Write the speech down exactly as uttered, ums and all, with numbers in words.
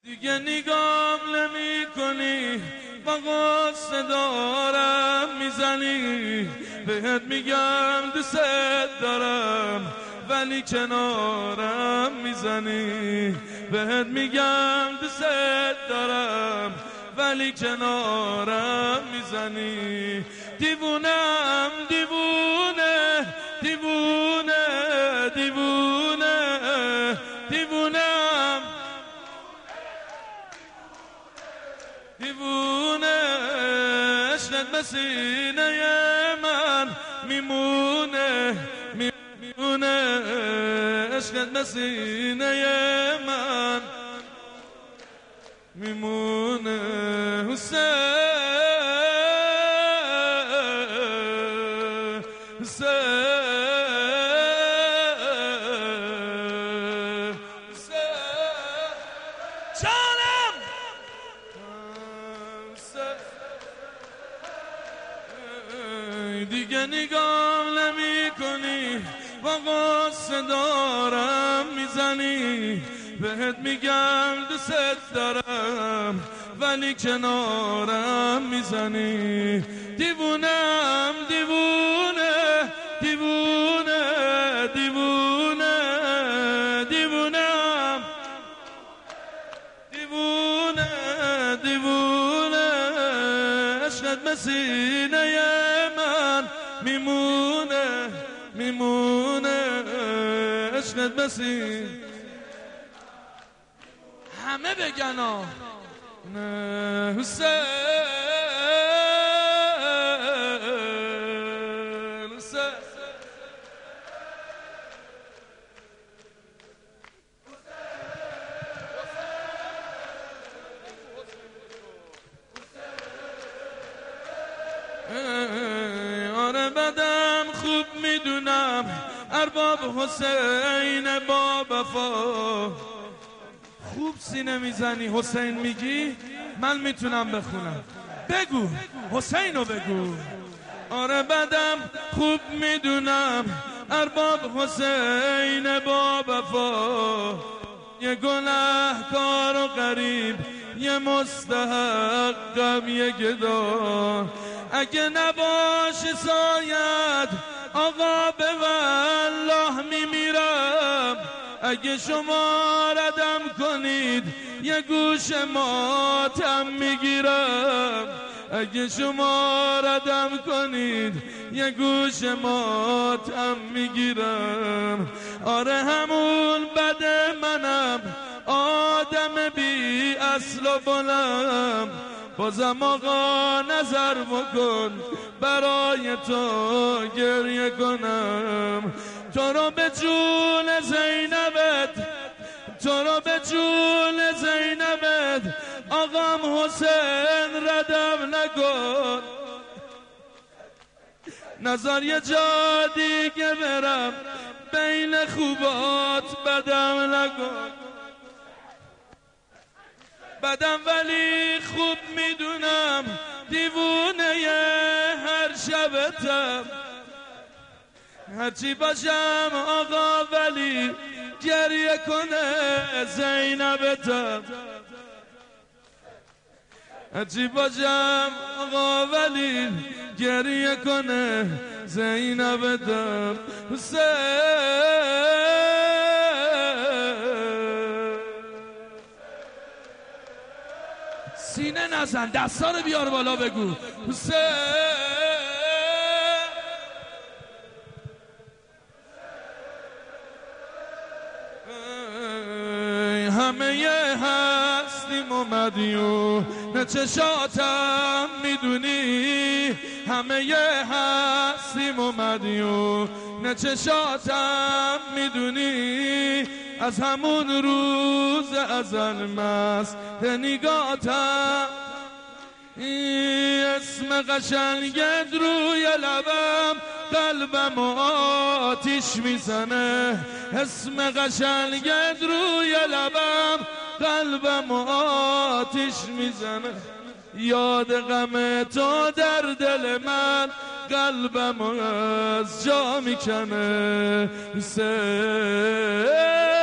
دیگه نگام نمی کنی با غصه دارم میزنی، بهت میگم دوست دارم ولی کنارم میزنی، بهت میگم دوست دارم ولی کنارم میزنی. دیوونم دیوونه دیوونه دیوونه دیوونم دیوونه، عشقت به سینه من میمونه میمونه، عشقت به سینه من میمونه. حسین دیگه نگاه نمی کنی با غصه دارم میزنی، بهت میگم دوست دارم ولی کنارم میزنی. دیوونم دیوونه دیوونه دیوونه دیوونم دیوونه دیوونه، عشقت به سینه من میمونه میمونه، عشقت به سینه همه بگن آه نه حسین حسین آره بدم خوب میدونم ارباب حسین با وفا. خوب سینه میزنی حسین میگی، من میتونم بخونم. بگو حسینو بگو. آره بدم خوب میدونم ارباب حسین با وفا، یه گناهکار و غریب یه مستحقم یه گدا. اگه نباشه ساید آقا به والله میمیرم، اگه شما ردم کنید یه گوش ماتم میگیرم، اگه شما ردم کنید یه گوش ماتم میگیرم. آره همون بد منم آدم بی اصل و بلم، بازم آقا نظر بکن برای تو گریه کنم. تو رو به جون زینبت تو رو به جون زینبت آقام حسین ردم نکن، نظر یه جا دیگه برم بین خوبات بدم نکن. بدم ولی خوب میدونم دیوونه هر شبتم، هرچی باشم آقا ولی گریه کنه زینبتم، هرچی باشم آقا ولی گریه کنه زینبتم. حسین سینه نزن، دستا رو بیار بالا بگو حسین. همه یه هستیم و مدیون چشاتم میدونی، همه یه هستیم و مدیون چشاتم میدونی، از همون روز ازل مست نگاتم. اسم قشنگت روی لبم قلبم آتیش میزنه، اسم قشنگت روی لبم قلبم آتیش میزنه. یاد غم تو در دل من قلبم از جا میکنه. حسین